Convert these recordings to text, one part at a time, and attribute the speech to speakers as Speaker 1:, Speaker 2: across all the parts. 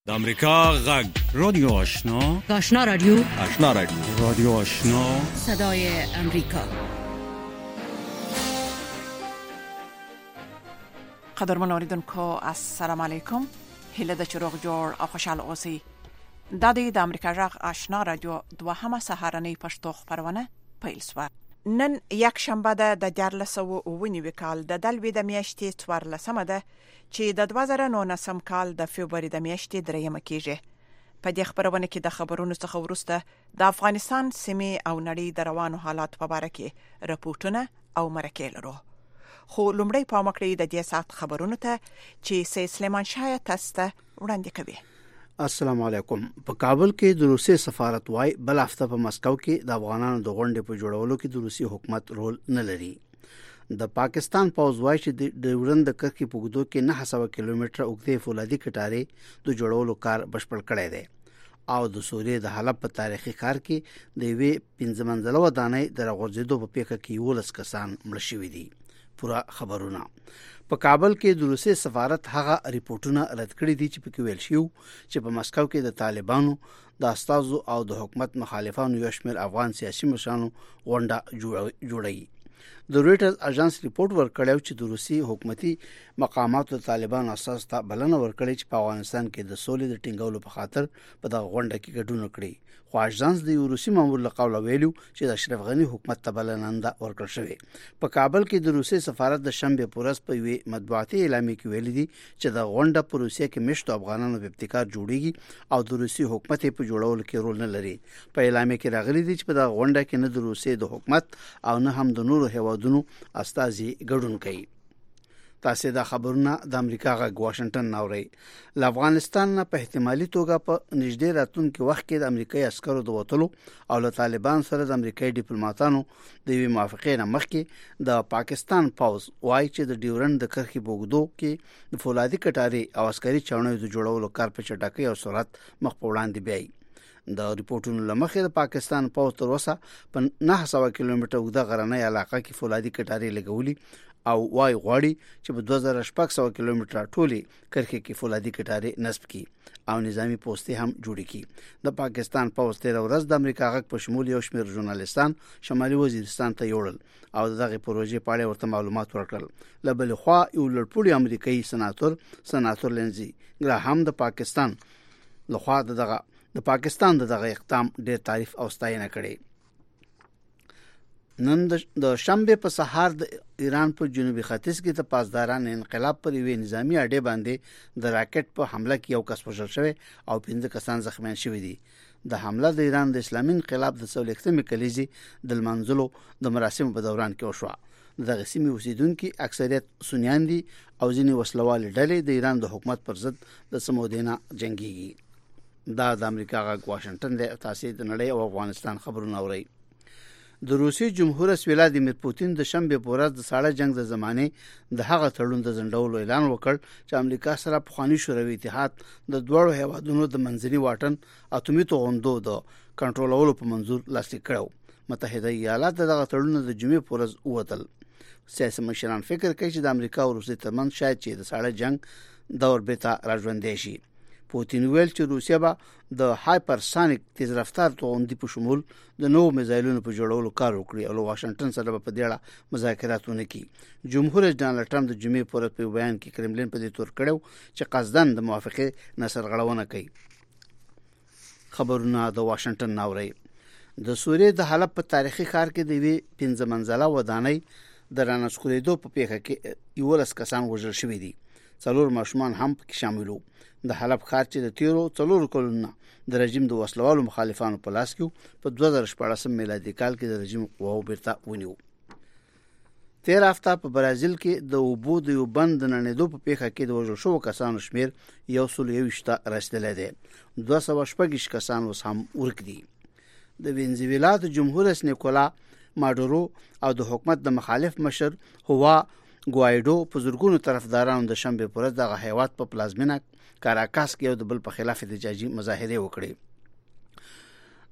Speaker 1: د امریکا غږ رادیو آشنا
Speaker 2: رادیو
Speaker 1: رادیو آشنا
Speaker 2: صدای امریکا.
Speaker 3: قدرمن اوریدونکو السلام علیکم. هله د چروغ جوړ او خوشاله اوسئ. د امریکا غږ آشنا رادیو دوهمه سهارنۍ پښتو خبرونه پیل شوه. نن یک شنبه ده د 1409 کال د دلوي د میاشتې 14مه ده چې د 2019 کال د فبراير د میاشتې 3مه کېږي. په دې خبرونه کې د خبرونو څخه وروسته د افغانستان سیمې او نړۍ د روانو حالات په اړه کې راپورټونه او مرکې لرو. خو لومړی پام وکړئ د دې ساعت خبرونو ته چې سید سلیمان شاه تاسو ته وړاندې کوي.
Speaker 4: السلام علیکم. په کابل کې د روسي سفارت وايي بل هفته په مسکو کې د افغانانو د غونډې په جوړولو کې د روسي حکومت رول نه لري. د پاکستان پوځ وايي چې د ډیورند د کرښې په اوږدو کې 900 کیلومتره اوږدې فولادي کټارې د جوړولو کار بشپړ کړی دی او د سوریې د حلب په تاریخي ښار کې د یوې 15 منزله ودانۍ د راغورځېدو په پیښه کې 11 کسان مړ شوي دي. پورا خبرونه په کابل کې د روسي سفارت هغه ریپورتونه رد کړي دي چې پکې ویل شو چې په مسکو کې د طالبانو د استازو او د حکومت مخالفانو یو شمېر افغان سیاسي مشرانو غونډه جوړوي. د رويټرز اژانس ریپورت ورکړی چې د روسي حکومتي مقاماتو د طالبانو اساس ته بلنه ورکړي چې په افغانستان کې د سولې د ټینګولو په خاطر په دغه غونډه کې ګډون وکړي. خو اژانس د روسي مامور له قوله ویلو چې د اشرف غنی حکومت ته بلنه ورکړل شوې. په کابل کې د روسي سفارت د شنبه پورس په وی مطبوعاتي اعلامیه کې ویل دي چې د غونډه په روسیه کې مشتو افغانانو په ابتکار جوړیږي او د روسي حکومت په جوړولو کې رول نه لري. په اعلامیه کې راغلي دي چې په دغه غونډه کې نه د روسي د حکومت او نه هم د نورو هیوادونو استازي ګډون کوي. تاسو دا خبرونه د امریکا غږ واشنگټن ناوړي. ل افغانستان نه په احتمالي توګه په نږدې راتلونکي وخت کې د امریکایي عسکرو د وټلو او له طالبان سره د امریکایي ډیپلوماټانو د یوې موافقې نه مخکې د پاکستان پوځ وايي چې د ډیورند د کرښې په اوږدو کې د فولادي کټارې او عسکري چاونیو د جوړولو کار په چټکۍ او سرعت مخ په وړاندې بیایي. د ریپورتونو لمخې د پاکستان پوځ تر اوسه په 900 کیلومتره اوږده غرنۍ علاقه کې فولادي کټارې لګولي او وايي غواړي چې په 2600 کیلومتره ټولي کرښې کې فولادي کټارې نصب کړي او نظامی پوسټې هم جوړې کړي. د پاکستان پوځ تیر ورځ د امریکا غږ په شمول یو شمېر ژورنالیستان شمالي وزیرستان ته یوړل او دغه پروژې په اړه ورته معلومات ورکړل. له بل خوا یو لړپوړی امریکایي سناتور لینزي ګراهام د پاکستان دغه اقدام ډېر تعریف او ستاینه کړې. نن د شنبه په سهار د ایران په جنوبي ختیځ کې د پاسداران انقلاب پر یوې نظامی اډې باندې د راکټ په حمله کې یو کس وژل شوی او 15 کسان زخمیان شوي دي. د حمله د ایران د اسلامي انقلاب د 14مې کلیزې د لمانځلو د مراسمو په دوران کې وشوه. دغه سیمې اوسیدونکو اکثریت سنیان دي او ځینې وسلوال ډلې د ایران د حکومت پر ضد د سمودینا جنگيږي. دا د امریکا غږ واشنگټن د تاسیس د نړۍ او افغانستان خبرونه اوري. د روسي جمهور رئیس ولادیمیر پوتین د شنبه په ورځ د ساړه جنگ د زمانه د هغه تړون د ځنډولو اعلان وکړ چې امریکا سره پخوانی شوروي اتحاد د دوړو هیوادونو د منځني واټن اتومي توغندو د کنټرولولو په منظور لاسلیک کړو. متحده ایالات دغه تړون د جمعې په ورځ ووتل. سیاسي مشران فکر کوي چې د امریکا او روسي ترمنځ شاید چې د ساړه جنگ دور بیرته راژوندې شي. پوتین ویل چې روسیا به د هایپرسانیک تیز رفتار توغندي په شمول د نوو میزایلونو په جوړولو کار وکړي او واشنگټن سره په دې اړه مذاکرات ونکړي. جمهور رئیس ډانلډ ټرمپ د جمعې په ورځ په بیان کې کرملین په دې تور کړو چې قصدن د موافقې نه سرغړونه کوي. خبرونه د واشنگټن ناوړي. د سوریې د حلب په تاریخي ښار کې د یوې 15 منزله ودانۍ د رانسکورېدو په پیښه کې 11 کسان وژل شوي دي. 4 ماشومان هم پکې شامل وو. د حلب ښار چې د تیرو 4 کلونو د رژیم د وسلوالو مخالفانو په لاس کې په 2014 میلادي کال کې د رژیم قواو بیرته ونیو. تیر هفته په برازیل کې د اوبو د یو بند ننېدو په پیښه کې د وژل شوو کسانو شمیر 121 رسیدلی دی. 216 کسان اوس هم ورک دي. د وینزویلا د جمهور رئیس نیکولا ماډورو او د حکومت د مخالف مشر هوا ګوایډو په زورګونو طرفدارانو د شنبه پر ورځ د هیواد په پلازمینه کاراکاس کې یو د بل په خلاف احتجاجي مظاهره وکړې.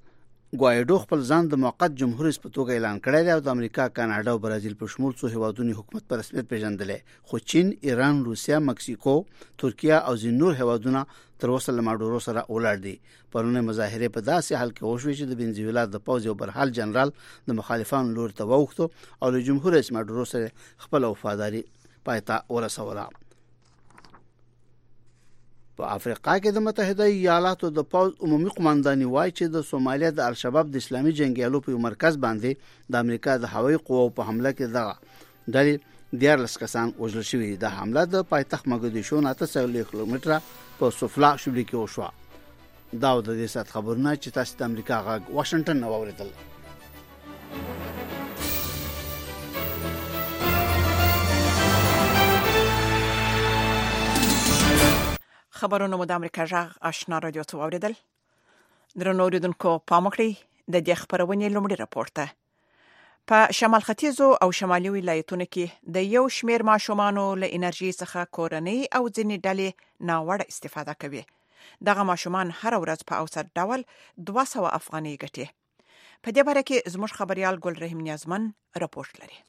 Speaker 4: ګوایډو خپل ځان د موقت جمهور رئیس په توګه اعلان کړی دی او د امریکا، کاناډا او برازیل په شمول څو هیوادونو حکومت په رسمیت پیژندلې، خو چین، ایران، روسیا، مکسیکو، ترکیه او ځینې نور هیوادونه تر اوسه له ماډورو سره ولاړ دي. پرونه مظاهره په داسې حال کې وشوې چې د وینزویلا د پوځ یو برحال جنرال د مخالفانو لور ته ووښتو او له جمهور رئیس ماډورو سره خپل وفاداری پایته ورسوله. په افریقا کې د متحده ایالاتو د پوځ عمومي قومانداني وایي چې د سومالیا د الشباب د اسلامي جنگیالو په مرکز باندې د امریکا د هوایي قوو په حمله کې دغه ډلې 14 کسان وژل شوي. د حمله د پایتخت مګدیشو نه 300 کیلومتره په سوفلا شوبلي کې وشوه. دا د دې سات خبرونه چې تاسو د امریکا غږ واشنگټن نو اوریدل.
Speaker 3: خبرونه مو د امریکا غږ آشنا رادیو ته اوریدل. درنو اوریدونکو پام وکړئ د دې خبرونې لومړی راپور ته. په شمال ختیځو او شمالي ولایتونو کې د یو شمېر ماشومانو له انرژي څخه کورنۍ او ځینې ډلې ناوړه استفاده کوي. دغه ماشومان هر ورځ په اوسط ډول 200 افغانۍ ګټي. په دې باره کې زموږ خبريال ګل رحیم نیازمن راپورټ لري.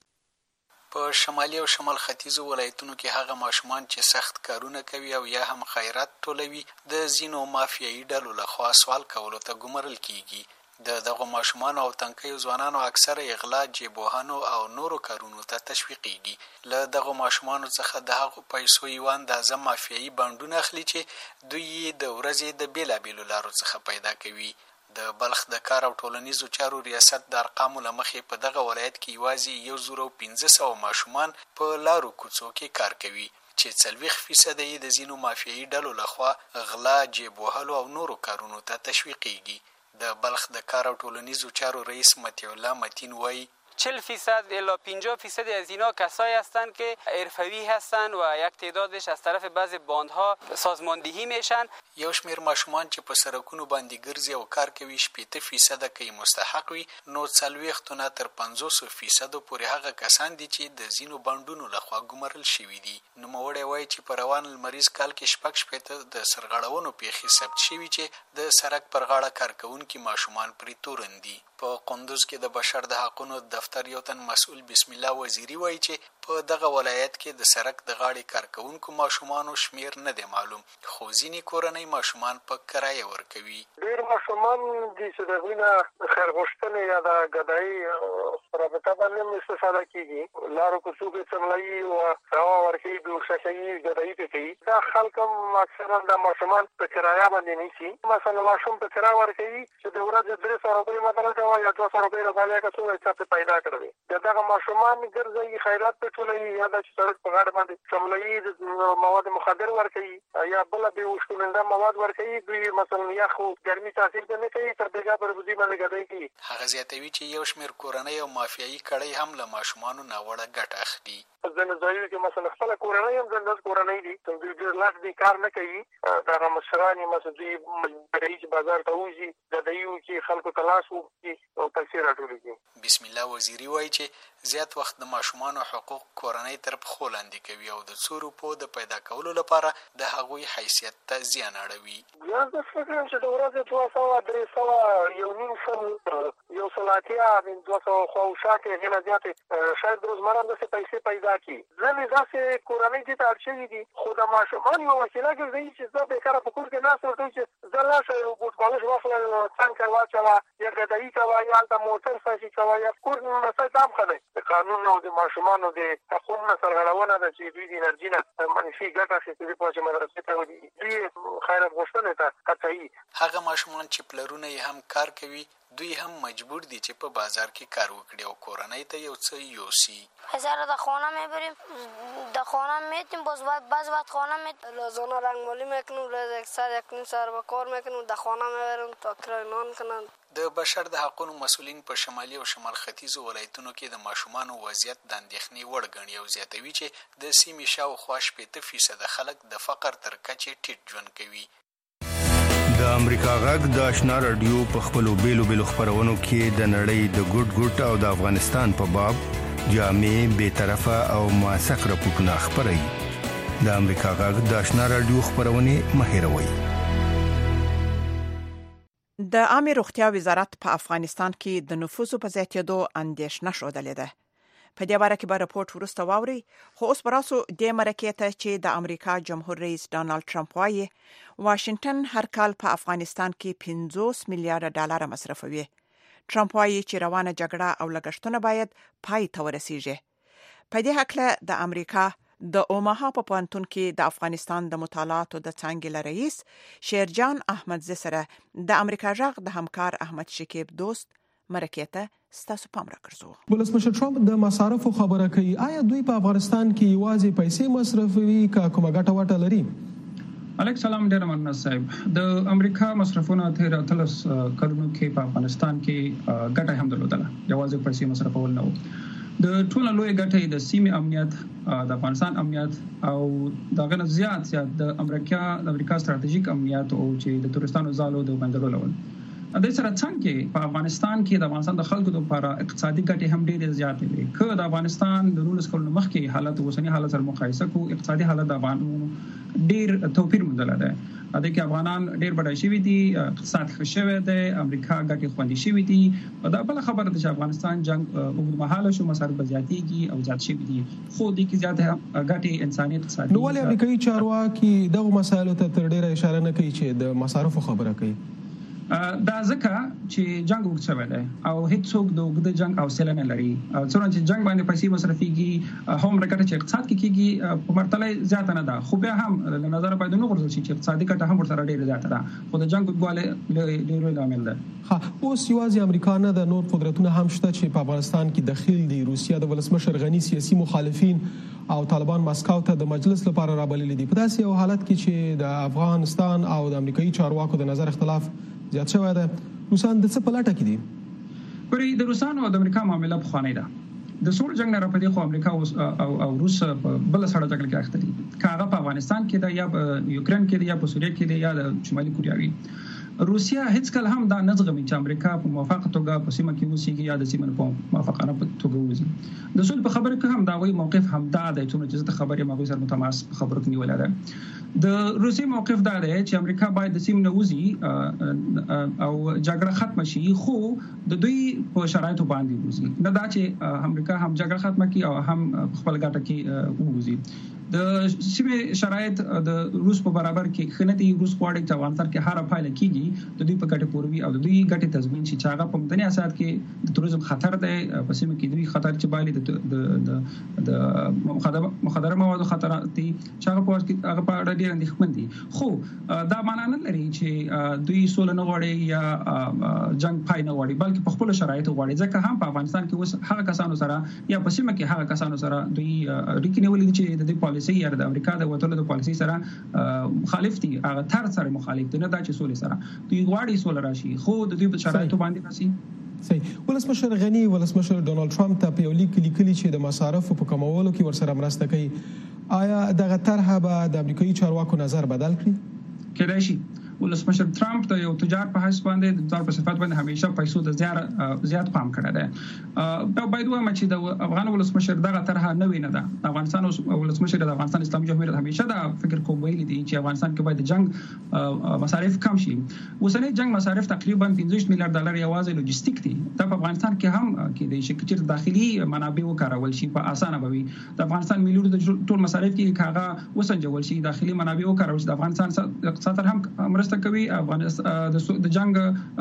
Speaker 5: په شمالي او شمال ختیځو ولایتونو کې هغه ماشومان چې سخت کارونه کوي او یا هم خیرات ټولوي د زینو مافیایي ډلو لخوا سوال کولو ته ګمارل کیږي. دغه ماشومان او تنکیو ځوانانو اکثره اغلا، جیبوهانو او نورو کارونو ته تشویقيږي. له دغه ماشومانو څخه د هغو پیسو یو اندازه مافیایي بانډونه اخلي چې دوی د ورځې د بیلابیلو لارو څخه پیدا کوي. د بلخ د کار او ټولنیزو چارو ریاست د ارقامو له مخې په دغه ولایت کې یوازې 1500 ماشومان په لارو کوڅو کې کار کوي چې 40% یې د ځینو مافیایي ډلو لخوا غلا، جیب وهلو او نورو کارونو ته تشویقيږي. د بلخ د کار او ټولنیزو چارو رئیس مطیع الله متین وایي
Speaker 6: 40% الی 50% از اینا کسایی هستند که حرفه‌ای هستند و یک تعدادش از طرف بعضی باندها سازماندهی میشن.
Speaker 5: یو شمیر ماشومان چې په سرکونو باندې ګرځي او کار کوي 80% کې مستحق وي، نو 40 تر 50% پورې هغه کسان دي چې د زینو باندونو لخوا ګمارل شوي دي. نو موړی وایي چې په روان المریض کال کې 80 د سرغړونو پیښې ثبت شوي چې د سرک پر غاړه کارکونکي ماشومان پرې تورن دي. په قندوز کې د بشر د حقوقو دفتر یو تن مسؤل بسم الله وزیری وایي چې په دغه ولایت کې د سرک د غاړې کارکونکو ماشومانو شمیر نه دی معلوم، خو ځینې کورنۍ ماشومان په کرایه ورکوي.
Speaker 7: ډېر ماشومان دي چې د غوښتنې خیرغوښتنې یا د ګدایي رابطه باندې استفاده کیږي. لارو کوڅو کې څملایي او هوا ورکوي، بېهوښه ګدایي پې کوي. دا خلک هم اکثرا د ماشومان په کرایه باندې نیسي. مثلا ماشوم په کرایه ورکوي چې د ورځې 300 روپۍ مثلا یا 200 روپۍ راغلی که څو حساب پیدا کړی. دغه ماشومان ګرځي خیرات په ټولوي یا د سړک په غاړه باندې څملایي مواد مخدر ورکوي یا بل بېهوش کننده مواد ورکوي. دوی مثلا یخ او ګرمي تاثیر نه کوي، تر دغه پر وزي باندې ګډای کوي.
Speaker 5: هغه زیاتوي چې یو شمېر کورنۍ او مافیایي کړۍ هم له ماشومانو ناوړه ګټه اخلي.
Speaker 7: ځنه ځایو کې مثلا خپل کورنۍ هم ځنه کورنۍ دي چې دوی لاس دې کار نه کوي. دا مشران مثلا دوی مجبوري بازار ته وځي د دیو کې خلکو تلاش وکړي او پیسې راټولوي.
Speaker 5: بسم الله وزیری وایي چې زیات وخت د ماشومانو حقوق کورنۍ تر پښو لاندې کوي او د څو روپو د پیدا کولو لپاره د هغوی حیثیت ته زیان اړوي.
Speaker 7: یا د فکر چې د ورځې 200 300 یو نیم سل یو سلاتیا د 200 خو شاته نه زیاتې شاید روزمره د پیسې پیدا کی. ځنې داسې کورنۍ چې ترشي دي خو د ماشومان یو وسیله ګرځي چې زه به کار په کور کې نه سره چې زلاشه یو بوتبالش واخله څنګه واچوا یا ګدایي کوا یا د موټر ساشي کوا یا کور نه څه خدای د قانون او د ماشومانو د حقوقو سرغړونه د چې دوی د انرژي نه منفي ګټه اخیستل په مدرسې ته ودی دوی خیرات غوښتنه ته قطعي.
Speaker 5: هغه ماشومان چې پلرونه یې هم کار کوي دوی هم مجبور دي چې په بازار کې کار وکړي او کورنۍ ته یو څه یوسي.
Speaker 8: هزار در خانه میبریم، در خانه میتیم، باز وقت خانه میتیم، لازانه رنگمالی میکنیم، یک سر به کار میکنیم، در خانه میبریم تا کرای نان کنن.
Speaker 5: د بشر د حقوقو مسؤلین په شمالي او شمال ختیځو ولایتونو کې د ماشومانو وضعیت د اندېښنې وړ ګڼي او زیاتوي چې د سیمې شاوخوا 80% خلک د فقر تر کچې ټیټ ژوند کوي.
Speaker 9: د امریکا غږ د آشنا رادیو په خپلو بیلو خبرونو کې د نړۍ د ګډ او د افغانستان په باب جامع، بی‌طرفه او موثق راپورټونه خپروي. د امریکا غږ د آشنا رادیو خبرونه مه هېروئ.
Speaker 3: د عامه روغتیا وزارت په افغانستان کې د نفوسو په زیاتېدو اندېښنه شودلې ده. په دې باره کې به راپورټ ورسته واوري، خو اوس براسو د مرکې ته چې د امریکا جمهور رئیس ډانلډ ټرمپ وايي واشنگټن هر کال په افغانستان کې 50 میلیارډ ډالر مصرفوي. ټرمپ وايي چې روانه جګړه او لګښتونه باید پای ته ورسیږي. په دې هکله د امریکا د اوماها په پوهنتون کې د افغانستان د مطالعاتو د څانګې رئیس شیرجان احمدزی سره د امریکا غږ د همکار احمد شکیب دوست مرکې ته ستاسو پام راکړو.
Speaker 10: ولسمشر ټرمپ د مصارفو خبره کوي. آیا دوی په افغانستان کې یوازې پیسې مصرفوي که کومه ګټه وټه لري؟
Speaker 11: علیک سلام، ډیر مننه صاحب. د امریکا مصرفونه تیر 13 کلونو کې په افغانستان کې ګټه هم درلودله، یوازې پیسې مصرفول نه و. د ټولو لوی ګټې د سیمې امنیت، د افغانستان امنیت او دغه نه زیات د امریکا ستراتیژیک امنیت او چې د تورستانو زالو د بندرو لول. د سره څنګه په افغانستان کې د افغانستان د خلکو لپاره اقتصادي ګټې هم ډېرې زیاتې وي. که د افغانستان د 19 کلونو مخکې حالت اوسنی حالت سره مقایسه کو، اقتصادي حالت د افغانانو ډېر توپیر موندل دی. د کې افغانان ډېر بډای شوي دي، اقتصاد ښه شوی دی، امریکا ګټې خوندي شوي دي. دا بل خبره ده چې افغانستان جنگ اوږدمهاله شو، مصارف زیاتېږي او زیات شوي دي، خو د کې زیاته ګټې انساني اقتصادي.
Speaker 10: نو ولې امریکایي چارواکي دغه مسایلو ته تر ډېره اشاره نه کوي چې د مصارفو خبره کوي؟
Speaker 11: دا ځکه چې جنگ وګت شوی دی او هیڅوک د وګت جنگ حوصله نه لري. څومره چې جنگ باندې پیسې مصرفيږي هم راکټه چې اقتصاد کې کیږي په مرتله زیاته نه ده، خو بیا هم له نظر باید نو ورته چې اقتصادي ګټه هم ورسره ډیره زیاته ده، خو د جنگ وګواله ډیره لامل ده.
Speaker 10: اوس یوازې امریکا نه د نور قدرتونه هم شته چې په افغانستان کې دخیل دي. روسیا د ولسمشر غني سیاسي مخالفین او طالبان مسکو ته د مجلس لپاره رابللي دي. په داسې یو حالت کې چې د افغانستان او د امریکایي چارواکو د نظر اختلاف زیات شوی ده، روسان د څه په لټه کې دي؟
Speaker 11: پرې د روسانو او د امریکا معاملې په خوانې ده. د سور جنگ نه راپدې خو امریکا او روس په بل سره جګړه کې اخته دي، کاغه په افغانستان کې ده یا په یوکرين کې ده یا په سوریه کې ده یا د شمالي کوریا کې. روسیا هیڅ کله هم دا نه زغمي چې امریکا په موافقه توګه په سیمه کې اوسېږي یا د سیمه په موافقانه توګه وځي. د سول په خبره کې هم دا وایي موقف هم دا دی چې د خبرې مغوي سره متماس خبرو کې نیول ده. د روسي موقف دا دی چې امریکا باید د سیمه نه وځي او جګړه ختم شي، خو د دوی په شرایطو باندې وځي، نه دا چې امریکا هم جګړه ختم کړي او هم خپل ګټه کې وځي. د سیمه شرایط د روس په برابر کې خنتي روس غواړي چې افغانستان کې هر پایله کیږي د دوی په ګټه پوروي او د دوی ګټه تضمین شي چې هغه په مدني اساس کې د توریزم خطر دی، په سیمه کې دوی خطر چې باندې د مخدره موادو خطرات دي چې هغه په اړه ډیر اندېښمن دي. خو دا معنی نه لري چې دوی سول نه غواړي یا جنگ پای نه غواړي، بلکې په خپل شرایطو غواړي. ځکه هم په افغانستان کې اوس هغه کسانو سره یا په سیمه کې هغه کسانو سره دوی ریکې نیولې چې د پالیسي یا د امریکا د وټولو د پالیسي سره مخالف دي، هغه تر سره مخالف دي، نه دا چې سولې سره دوی غواړي سول راشي، خو د دوی په شرایطو باندې راشي.
Speaker 10: صحیح. ولسمشر غني ولسمشر ډونالد ټرمپ ته په یو لیک لیکلي چې د مصارفو په کمولو کې ورسره مرسته کوي. آیا دغه طرحه به د امریکایي چارواکو نظر بدل کړي؟
Speaker 11: کېدای شي. ولسمشر ټرمپ د یو تجار په حیث باندې د تجار په صفات باندې همیشه پیسو د زیات پام کړی دی. په باید وایم چې د افغان ولسمشر دغه طرحه نه ویني ده. افغانستان ولسمشر د افغانستان اسلامي جمهوریت همیشه دا فکر کوم ویلي دي چې افغانستان کې باید د جنگ مصارف کم شي. اوسنۍ جنگ مصارف تقریبا 15 میلیارډ ډالر یوازې لوجستیک دي. دا په افغانستان کې هم کې د شکل داخلي منابع وکارول شي په اسانه بوي. د افغانستان مليون د ټول مصارف کې کاغه وسنجول شي، داخلي منابع وکارول شي. د افغانستان اقتصاد هم کوي، افغانستان د جنگ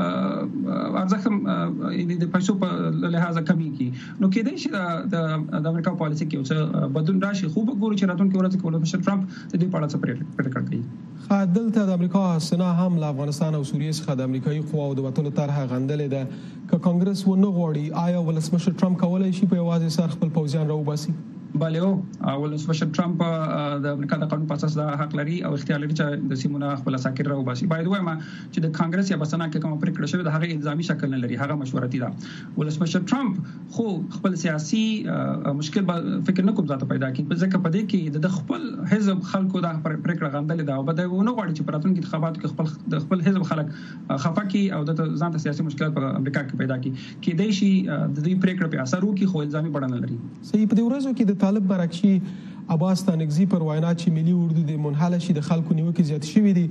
Speaker 11: ارزښت د پیسو په لحاظ کمی کی. نو کېدای شي د امریکا پالیسي کې اوس بدلون راشي، خو به ګورو چې راتلونکي ورځ کې ولسمشر ټرمپ د دې په اړه څه پریکړه کوي.
Speaker 10: دلته د امریکا سنا هم له افغانستان او سوریې څخه د امریکایي قواو د وټولو طرحه غندلې ده. که کانګرس و نه غواړي، آیا ولسمشر ټرمپ کولای شي په یوازې سر خپل پوځیان راوباسي؟
Speaker 11: بله، ولسمشر ټرمپ د امریکا د قانون په اساس د حق لري او اختیار لري چې د سیمونه خپل ساکر راوباسي. باید وایم چې د کانګرس یا بسنه کې کوم پریکړه شوې د هغه الزامي شکل نه لري، هغه مشورتي ده. ولسمشر ټرمپ خو خپل سیاسي مشکل فکر نه کوم ځاته پیدا کړي، ځکه په دې کې د خپل حزب خلکو د پریکړه غندلې ده او بده نه غواړي چې پراتون کې انتخاباتو کې خپل حزب خلک خفه کړي او د ځان ته سیاسي مشکلات په امریکا کې پیدا کړي. کېدای شي د دې پریکړه په اثر وکړي، خو الزامي بڼه نه لري.
Speaker 10: صحیح. په دې ورځو کې د طالب برعکسي عباس تانگزی پر وینا چې ملي اردو د منحل شي د خلکو نیوکې زیات شوې دي.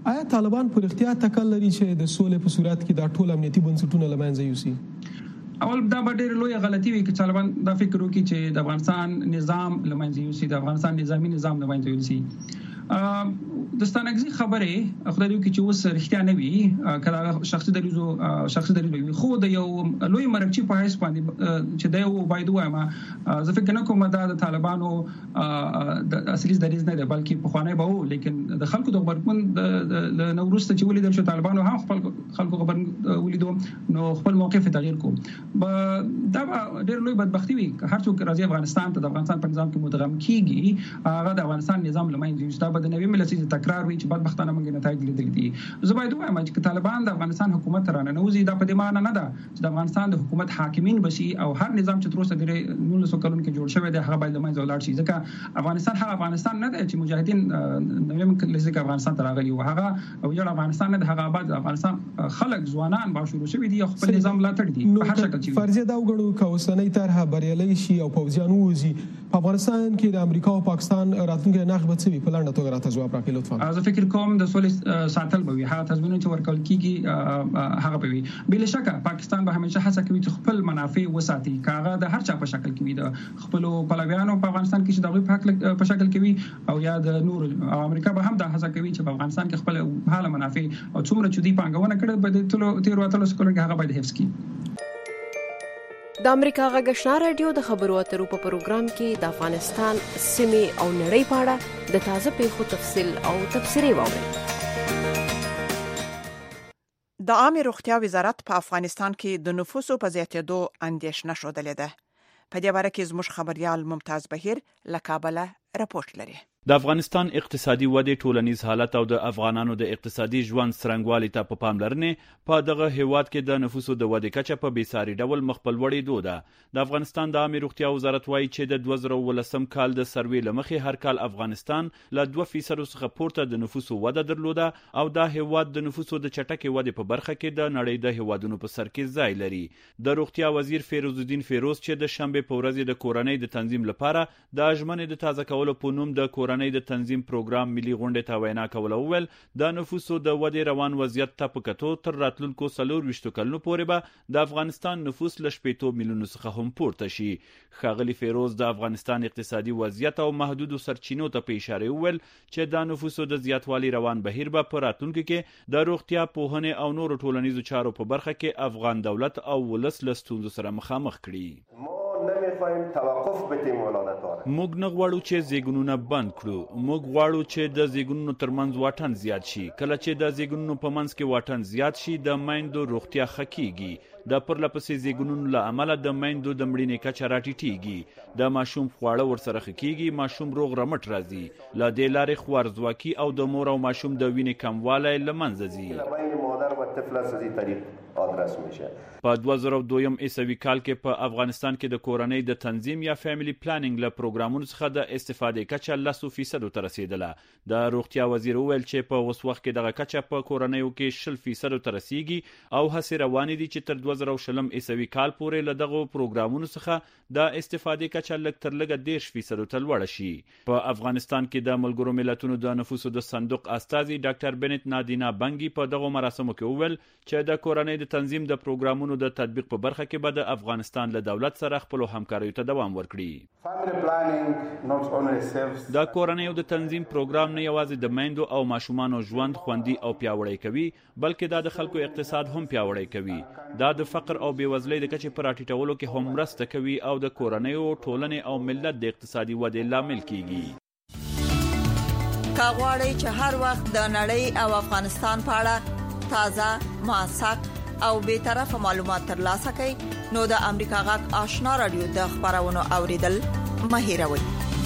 Speaker 10: آیا طالبان په اختیار تکل لري چې د سولې په صورت کې دا ټول امنیتي بنسټونه له منځه یوسي؟
Speaker 11: اول دا به ډېر لوی غلطي وي چې طالبان دا فکر وکړي چې د افغانستان نظام له منځه یوسي، د افغانستان نظامی نظام له منځه یوسي. د ستانګزي خبره خدای دې چې اوس رښتیا نه وي کله شخصي دلیل وي، خو د یو لوی مرکچی په حیث باندې چې دا یو باید وایم زه فکر نه کوم دا د طالبانو د اصلي دریز نه دی، بلکې په خوانه به وو، لیکن د خلکو د خبرګون د نوروز ته چې ولیدل شو طالبانو هم خپل خلکو خبر ولیدو نو خپل موقف تغییر کو. دا ډېر لوی بدبختی وي هر څوک راځي افغانستان ته د افغانستان په نظام کې مدغم کیږي هغه د افغانستان نظام لمنځه یوسي. دا به د نوې ملتي تکرار وي چې بدبختانه موږ نتایج لیدل دي. زه باید وایم چې طالبان د افغانستان حکومت رانه نوځي دا په دې معنی نه ده چې د افغانستان د حکومت حاکمین بشي او هر نظام چې تر اوسه د 1900 کلونو کې جوړ شوی دی هغه باید لمنځه ولاړ شي، ځکه افغانستان هغه افغانستان نه دی چې مجاهدین نوې ملت افغانستان ته راغلي او هغه او یو افغانستان نه دی، هغه آباد افغانستان خلک ځوانان با شروع شوی دي خپل نظام لا تړ دي په هر شکل چې
Speaker 10: فرضیه دا وګړو کوسنۍ طرحه بریالي شي او پوځیان وځي په افغانستان کې د امریکا او پاکستان راتلونکي نقش به څه وي؟ په لنډه توګه راته جواب راکړئ لطفا.
Speaker 11: زه فکر کوم د سولې ساتل به وي، هغه تضمینونه چې ورکول کیږي هغه به وي. بل شک پاکستان به همیشه هڅه کوي چې خپل منافع وساتي، کاغه د هر چا په شکل کې وي، د خپل پلویانو په افغانستان کې چې دغه په حق په شکل کې وي او یا د نور او امریکا به هم د هڅه کوي چې په افغانستان کې خپل حاله منافع او څومره چې دی پانګونه کړي به د تیر واتلو سکول کې هغه باید حفظ کړي.
Speaker 12: د امریکا غږ آشنا رادیو د خبرو اترو په پروګرام کې د افغانستان سیمې او نړۍ په اړه د تازه پیښو تفصیل او تبصرې واورئ.
Speaker 3: د عامه روغتیا وزارت په افغانستان کې د نفوسو په زیاتېدو اندېښنه شودلې ده. په دې باره کې زموږ خبريال ممتاز بهیر له کابل راپورټ لري.
Speaker 13: د افغانستان اقتصادي ودې ټولنیز حالت او د افغانانو د اقتصادي ژوند څرنګوالي ته په پاملرنې په دغه هیواد کې د نفوسو د ودې کچه په بیساري ډول مخ په لوړېدو ده. د افغانستان د عامه روغتیا وزارت وایي چې د 2018 کال د سروې له مخې هر کال افغانستان له 2% څخه پورته د نفوسو وده درلوده او دا هیواد د نفوسو د چټکې ودې په برخه کې د نړۍ د هیوادونو په سر کې ځای لري. د روغتیا وزیر فیروز الدین فیروز چې د شنبه په ورځ د کورنۍ د تنظیم لپاره د ژمنې د تازه کولو په نوم د کورنۍ د تنظیم پروګرام ملي غونډې ته وینا کوله وویل د نفوسو د ودې روان وضعیت ته په کتو تر راتلونکو 24 کلونو پورې به د افغانستان نفوس له 8 میلیونو څخه هم پورته شي. ښاغلي فیروز د افغانستان اقتصادي وضعیت او محدودو سرچینو ته په اشاره وویل چې د نفوسو د زیاتوالي روان بهیر به په راتلونکو کې د روغتیا پوهنې او نورو ټولنیزو چارو په برخه کې افغان دولت او ولس له ستونزو سره مخامخ کړي. موږ نه غواړو چې زیږونونه بند کړو، موږ غواړو چې د زیږونونو ترمنځ واټن زیات شي. کله چې د زیږونونو په منځ کې واټن زیات شي د میندو روغتیا ښه کیږي. د پرلپسې زیږونونو له امله د میندو د مړینې کچه راټیټیږي، د ماشوم خواړه ورسره ښه کیږي، ماشوم روغ رمټ راځي. له دې لارې خوارځواکي او د مور او ماشوم د وینې کموالی له منځه ځي. په 2002 عیسوي کال کې په افغانستان کې د کورنۍ د تنظیم یا فیملی پلانینګ له پروګرامونو څخه د استفادې کچه 10% ته رسیدله. د روغتیا وزیر وویل چې په اوس وخت کې دغه کچه په کورنیو کې 20% ته رسیږي او هڅې روانې دي چې تر 2020 عیسوي کال پورې له دغه پروګرامونو څخه د استفادې کچه لږ تر لږه 10% ته لوړه شي. په افغانستان کې د ملګرو ملتونو د نفوسو د صندوق استازي ډاکټر بنت نادینا بنګي په دغه مراسمو کې وویل چې د کورنۍ د تنظیم د پروګرامونو د تطبیق په برخه کې به د افغانستان له دولت سره خپل همکاریو ته دوام ورکړي. دا کورنۍ د تنظیم پروګرام نه یوازې د میندو او ماشومانو ژوند خوندي او پیاوړی کوي، بلکې دا د خلکو اقتصاد هم پیاوړی کوي. دا د فقر او بیوزلۍ د کچې په راټیټولو کې هم مرسته کوي او د کورنیو، ټولنې او ملت د اقتصادي ودې لامل کیږي.
Speaker 14: که غواړئ چې هر وخت د نړۍ او افغانستان په اړه تازه، موثق او بے طرفه معلومات ترلاسه کړئ نو د امریکا غږ آشنا رادیو د خبرونو اوریدل مه هېروئ.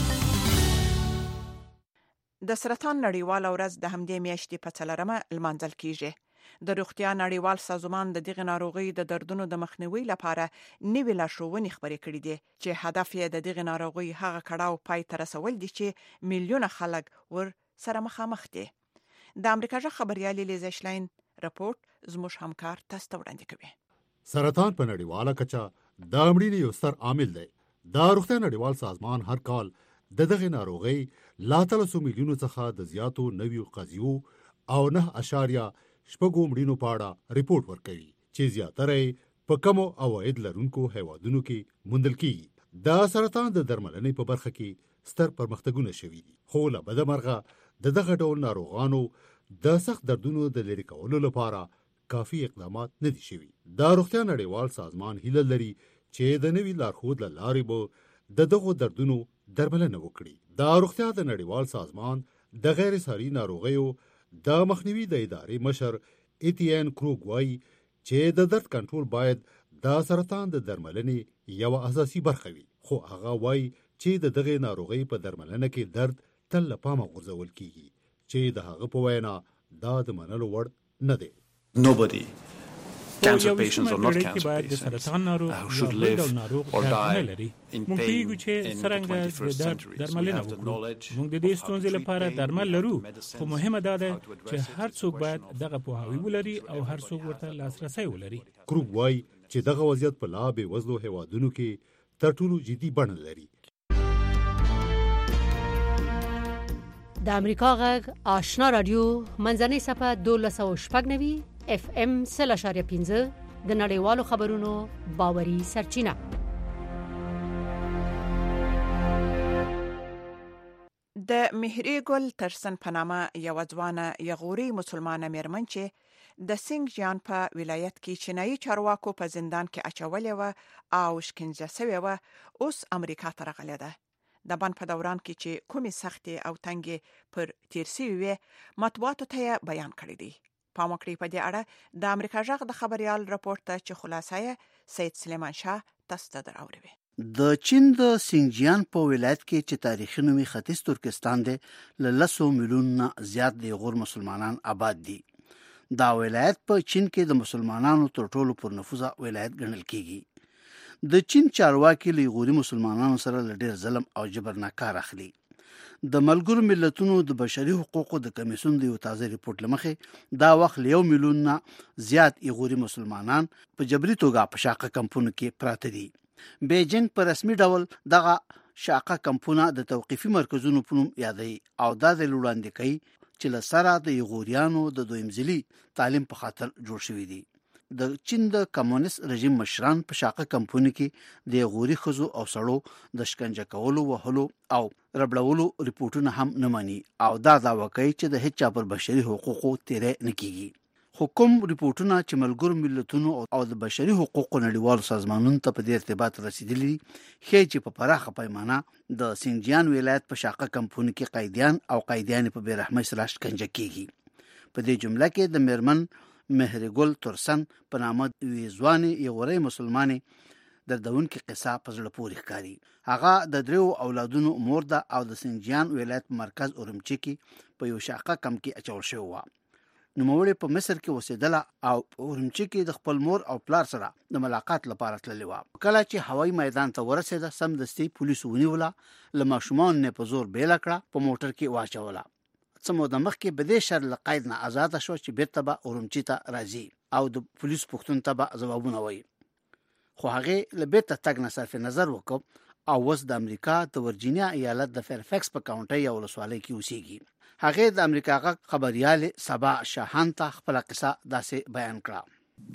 Speaker 3: د سرطان نړیواله ورځ د همدې میاشتې په 4مه لمانځل کیږي. د روغتیا نړیوال سازمان د دغه ناروغي د دردونو د مخنیوي لپاره نوې لارښوونې خبرې کړې دي چې هدف یې د دغه ناروغي هغه کړهو پای ته رسول دي چې میلیونه خلک ور سره مخامخ دي. د امریکا ژبه خبريال لیزا شلاین راپورټ زموږ همکار تاسو ته وړاندې کوي.
Speaker 15: سرطان په نړیواله کچه د مړینې یو ستر عامل دی. د روغتیا نړیوال سازمان هر کال د دغه ناروغي لا 300 میلیونو څخه د زیاتو نویو قضیو او 9.6 مړینو په اړه ریپورت ورکوي چې زیاتره په کم عواید لرونکو هیوادونو کې موندل کیږي د سرطان د درملنې په برخه کې ستر پرمختګونه شوي دي خو له بده مرغه دغه ډول ناروغانو د سخت دردونو د لرې کولو لپاره کافي اقدامات نه دي شوي د روغتیا نړیوال سازمان هیله لري چې د نوي لارښود له لارې به دغو دردونو درملنه وکړي د روغتیا د نړیوال سازمان د غیر ساري ناروغیو د مخنیوي د ادارې مشر ایتین کروګ وایي چې د درد کنټرول باید د سرطان د درملنې یو اساسي برخه وي خو هغه وایي چې د دغه ناروغي په درملنه کې درد تل له پامه غورځول کیږي چې د هغه په وینا دا د منلو وړ نه دی
Speaker 16: Nobody, cancer patients or not cancer patients, should live or die in pain in the 21st century. So we have the knowledge
Speaker 17: موږ د دې ستونزې لپاره درمل لرو خو مهمه ده چې هر څوک باید دغه پوهاوی ولري او هر څوک ورته لاسرسی ولري.
Speaker 15: کروګ وایي چې دغه وضعیت په لا بې وزلو هیوادونو کې تر ټولو جدي بڼه لري.
Speaker 2: د امریکا غږ آشنا رادیو منځنۍ صفحه 1290 FM 3.15 د نړیوالو خبرونو باوري سرچینه.
Speaker 3: د مهری ګل ترسن پنامه یو ځوانه یغوري مسلمانه مېرمن چې د سینګجیان په ولایت کې چینایي چارواکو په زندان کې اچولې و او شکنجه شوې و اوس امریکا ته راغلې ده. د بان په دوران کې چې کومې سختې او تنګې پر تیر شوې وې مطبوعاتو ته بیان کړی دی. پام وکړئ په دې اړه د امریکا غږ د خبريال راپورټ ته چې خلاصه یې سید سلیمان شاه تاسو ته دراوړي.
Speaker 4: د چین د سینګجیان په ولایت کې چې تاریخي نومي ختیځ ترکستان دی له 100 میلیون زیات د غور مسلمانان آباد دي. دا ولایت په چین کې د مسلمانانو تر ټولو پر نفوذه ولایت ګڼل کیږي. د چین چارواکي له غوري مسلمانانو سره ډېر ظلم او جبر نه کار اخلي. د ملګرو ملتونو د بشري حقوقو د کمیسیون د یو تازه ریپورت لمخې دا وخت 1 میلیون زیات غوري مسلمانان په جبري توګه په شاقه کمپونو کې پراته دي. بیجینګ په رسمي ډول دغه شاقه کمپونه د توقيفي مرکزونو په نوم یادوي او دا د وړاندې کوي چې له سره د غوریانو د دویم ځلي تعلیم په خاطر جوړ شوی دي. د چین د کمونیست رژیم مشران په شاقه کمپونی کې د غوري خزو او سړو د شکنجه کولو وهلو او ربړولو ریپورتونه هم نه مانی او دا کوي چې د هیڅ پر بشري حقوقو تیرې نه کیږي. حکوم ریپورتونه چې ملګرو ملتونو او د بشري حقوقو نړیوالو سازمانونو ته په دې ارتباط رسیدلي خې چې په پراخه پیمانه د سینګجیان ولایت په شاقه کمپونی کې قیدیان او قیدیان په بیرحمۍ سره شکنجه کیږي. په دې جمله کې د میرمن مهری ګل ترسن په نامه وی ځواني یغوري مسلمانې دردونکې قصه په زړه پورې ښکاري. هغه د 3 اولادونو مور ده او د سینګجیان ولایت مرکز اورمچي کې په یو شاقه کم کې اچول شوی و. نوموړی په مصر کې اوسېدله او اورمچي کې د خپل مور او پلار سره د ملاقات لپاره تللی و. کله چې هوایي میدان ته ورسېده سمدستي پولیسو ونیوله، له ماشومان نه په زور بیله کړه، په موټر کې واچوله. څه موده مخکې به دې شر له قید نه آزاده شو چې بیرته به اورمچي ته راځي او د پولیس پوښتنو ته به ځوابونه وایي. خو هغې له بیرته تګ نه صرف نظر وکړ او اوس د امریکا د ورجینیا ایالت د فیرفیکس په کاونټي یو ولسوالۍ کې اوسېږي. هغې د امریکا غږ خبريال سبا شاهان ته خپل قصه داسې بیان کړه.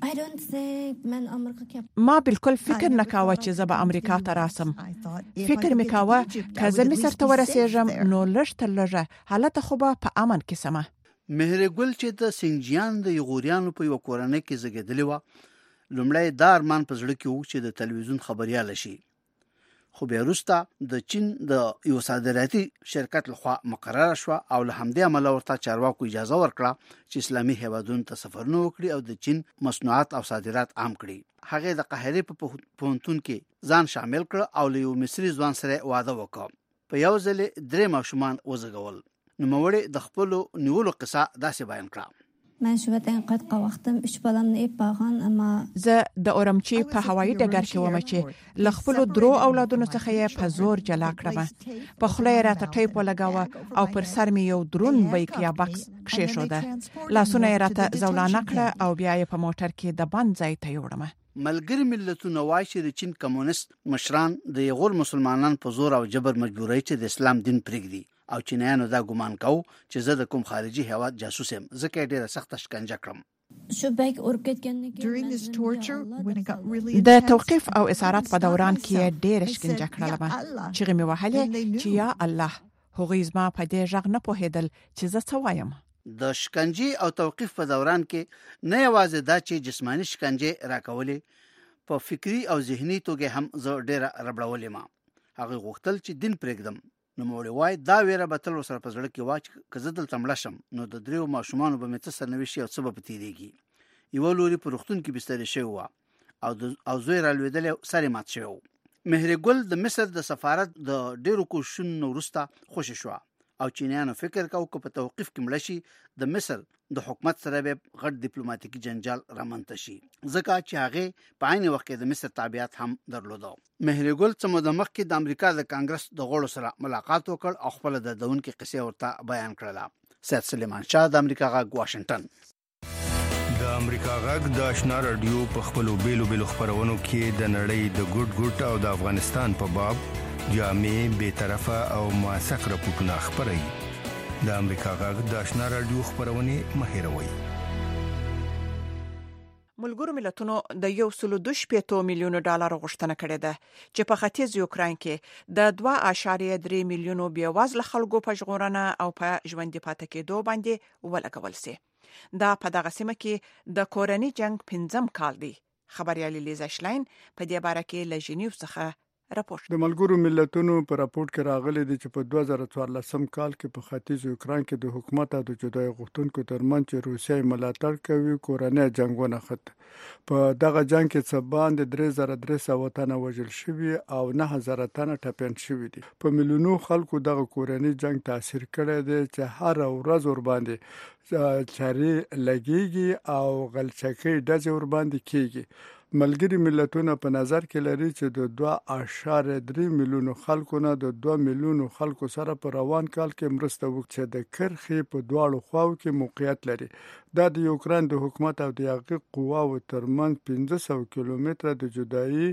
Speaker 3: ما بالکل فکر نکاوه چې زه به امریکا ته راسم. فکر میکاوه که زه مصر ته ورسېږم نو لږ تر لږه حالت خو به په امن کې سمه.
Speaker 4: مهری ګل چې د سینګجیان د یغوریانو په یو کورنۍ کې زګېدلې و، لومړی دا ارمان په زړه کې و چې د تلویزیون خبريال شي. خو بیا وروسته د چین د یو صادراتي شرکت لخوا مقرره شو او له همدې عمله ورته چارواکو اجازه ورکړه چې اسلامي هیوادونو ته سفرونه وکړي او د چین مصنوعات او صادرات عام کړي. هغه د قاهره په پونتون کې ځان شامل کړ او له یو مصري ځوان سره واده وکړ. په یو ځل 3 ماشومان وزګول. نوموړی د خپل نیولو قصه داسې بیان کړه.
Speaker 18: من شوت اینقدر وقتم 3 بالامni اب باغان اما
Speaker 3: زه د اورمچي په هوایي ډګر کې وم چې ل خپل 3 اولادونو څخه یې په زور جلا کړم. په خله راته ټیپ ولګاوه او پر سر مې یو درون بیک یا بکس کښېښوده. لاسونه یې راته زولانه کړه او بیا یې په موټر کې د بند ځای ته یوړم.
Speaker 4: ملګری ملتونو وايي چې د چین کمونیست مشران د غور مسلمانان په زور او جبر مجبورای چې د اسلام دین پرېږدي او چینایانو دا ګمان کوي چې زه د کوم خارجي هیواد جاسوس یم ځکه ډیره سخت شکنجه کړم.
Speaker 3: د توقيف او اسارت په دوران کې ډېر شکنجه کړل چې غمه وهله چې یا الله هغه زما په دې ژغ نه پوهېدل چې زه څه وایم.
Speaker 4: د شکنجه او توقيف په دوران کې نه یوازې دا چې جسمانی شکنجه راکولې په فکری او ذهني توګه هم زه ډېر ربړولې ما. هغه غوښتل چې دین پرېږدم. نو موري وای دا ویره به تل سره په زړه کې واچ کزه دلته مړ شم نو د دریو ماشومان به مت سره نوي شي او څه به تیریږي. یو لوري په روختون کې بستر شوی و او زوی را لویدل سره مات شو. مهرګل د مصر د سفارت د ډیرو کوششونو وروسته خوشی شو او چینیانو فکر کاوه چې په توقيف کې مړ شي د مصر د حکومت سره به غټ ډیپلوماټیکي جنجال رامنځته شي ځکه چې هغه په عین وخت کې د مصر تابعیت هم درلوده. مهرګل څه مده مخکې د امریکا د کانګرس د غړو سره ملاقات وکړ او خپل د دونکو قصې ورته بیان کړله. سید سلیمان شاه د امریکا غږ واشنگټن.
Speaker 9: د امریکا غږ د آشنا رادیو په خپلو بیلو خبرونو کې د نړۍ د ګډ او د افغانستان په باب جامع به طرفه او موثق راپورټونه خبري. د امریکا غږ د آشنا رادیو خبرونه مهیروي.
Speaker 3: ملګرو ملتونو د 1.2 میلیون ډالر غوښتنه کړې ده چې په ختیځ یوکرين کې د 2.3 میلیون بیوازل خلکو په ژغورنه او په ژوندۍ پاتې کېدو باندې ولګول شي. دا په دغه سیمه کې د کورنۍ جنگ 5م کال دی. خبريالي لیزا شلاین په دې باره کې له ژنیو څخه راپورټ.
Speaker 19: د ملګرو ملتونو په راپورټ کې راغلي دي چې په 2014 کال کې په ختیځ یوکرين کې د حکومت او د جدای غوښتونکو ترمنځ چې روسیه ملاتړ کوي کورنۍ جنگونه خط. په دغه جنگ کې څه باندې 3300 تنه وژل شوي او 9000 تنه ټپيان شوي دي. په ملیونو خلکو دغه کورنۍ جنگ تاثیر کړی دی چې هر ورځ ور باندې چاري لګيږي او غلچکۍ ډزې ور باندې کیږي. ملګری ملتونه په نظر کې لري چې د 2.3 میلیون خلکو نه د 2 میلیون خلکو سره په روان کال کې مرسته وکړي د کرخې په دواړو خواو کې موقعیت لري. دا د یوکرين د حکومت او د هغه قواو ترمنځ 1500 کیلومتره د جدایي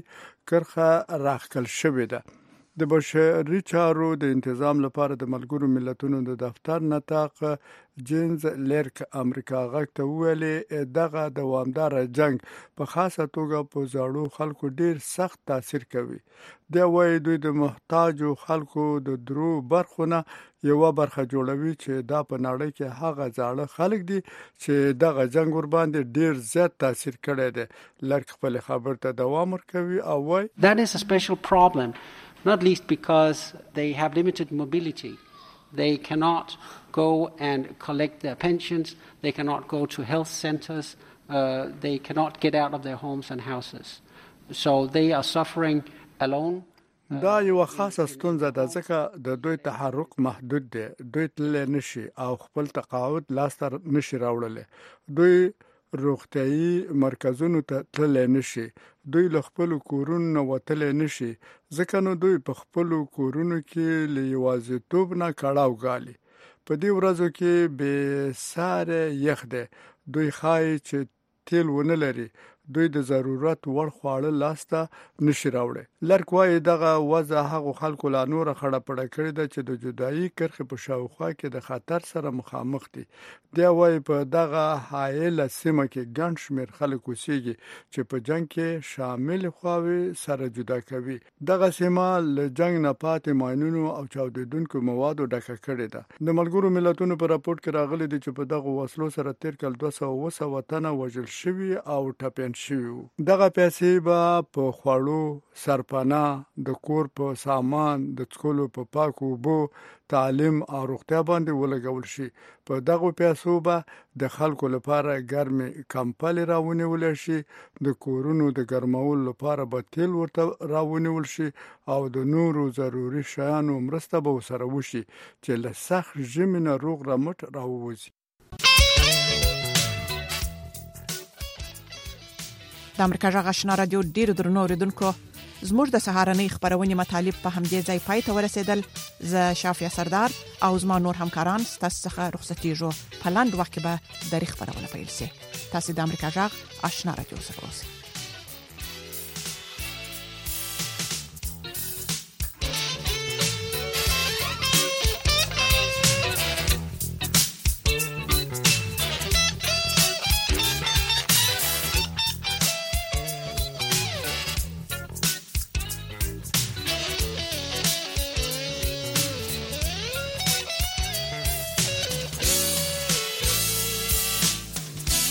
Speaker 19: کرخه راخکل شوې ده. د بشري چارو د تنظیم لپاره د ملګرو ملتونو د دفتر نطاق جینز لرک امریکا غږ ته ویلي دغه دوامدار جنگ په خاصه توګه په زړو خلکو ډیر سخت تاثیر کوي. دا وایي دوی د محتاجو خلکو د درو برخونه یو برخه جوړوي چې دا په نړۍ کې هغه ځاړه خلک دي چې دغه جنگ ور باندې ډیر زیات تاثیر کړی دی. لرک خپل خبر ته دوام ورکوي او وایي
Speaker 20: That is a special problem. Not least because they have limited mobility. They cannot go and collect their pensions. They cannot go to health centers. They cannot get out of their homes and houses. So they are suffering alone.
Speaker 19: دا یو خاصه ستونزه ده ځکه د دوی تحرک محدود دی. دوی تل نشي او خپل تقاعد لاستر نشي راوړل. دوی روغتيایي مرکزونو ته تل نشي. دوی له خپل کورونو وتل نشي ځکه نو دوی په خپل کورونو کې لیوازیتوب نه کړهو غالي. په دې ورځو کې به ساره یخ ده. دوی خای چې تیل ونه لري. دوی د ضرورت وړ خواړه لاسته نشي راوړي. لرکوای دغه وضع هغه خلکو لا نور خړه پړه کړی ده چې د جدایي کرخه په شاوخوا کې د خطر سره مخامخ دي. دا وایي په دغه حایل سیمه کې ګڼ شمېر خلک اوسېږي چې په جنگ کې شامل خواوي سره جدا کوي. دغه سیمه له جنگ نه پاتې ماینونو او چاودیدونکو موادو ډکه کړې ده. د ملګرو ملتونو په راپورټ کې راغلي دي چې په دغه وسلو سره تیر کال 200 تنه وژل شوي او ټپيان شوي. دغه پیسې به په خوړو سرپناه د کور په سامان د څکلو په پاکو اوبو تعلیم او روغتیا باندې ولګول شي. په دغه پیسو به د خلکو لپاره ګرمې کمپلې راونیول شي. د کورونو د ګرمولو لپاره به تیل ورته راونیول شي او د نورو ضروري شیانو مرسته به سره وشي چې له سخت ژمي نه روغ رمټ راووځي.
Speaker 3: د امریکا غږ آشنا رادیو ډیر درنو اوریدونکو زموږ د سهارنۍ خبرونې مطالب په همدې ځای پای ته ورسېدل. زه شافیا سردار او زما نور همکاران ستاسو څخه رخصتېږو. په لاندې وخت کې به د خبرونه پیل شي. تاسو د امریکا غږ آشنا رادیو سره اوسئ.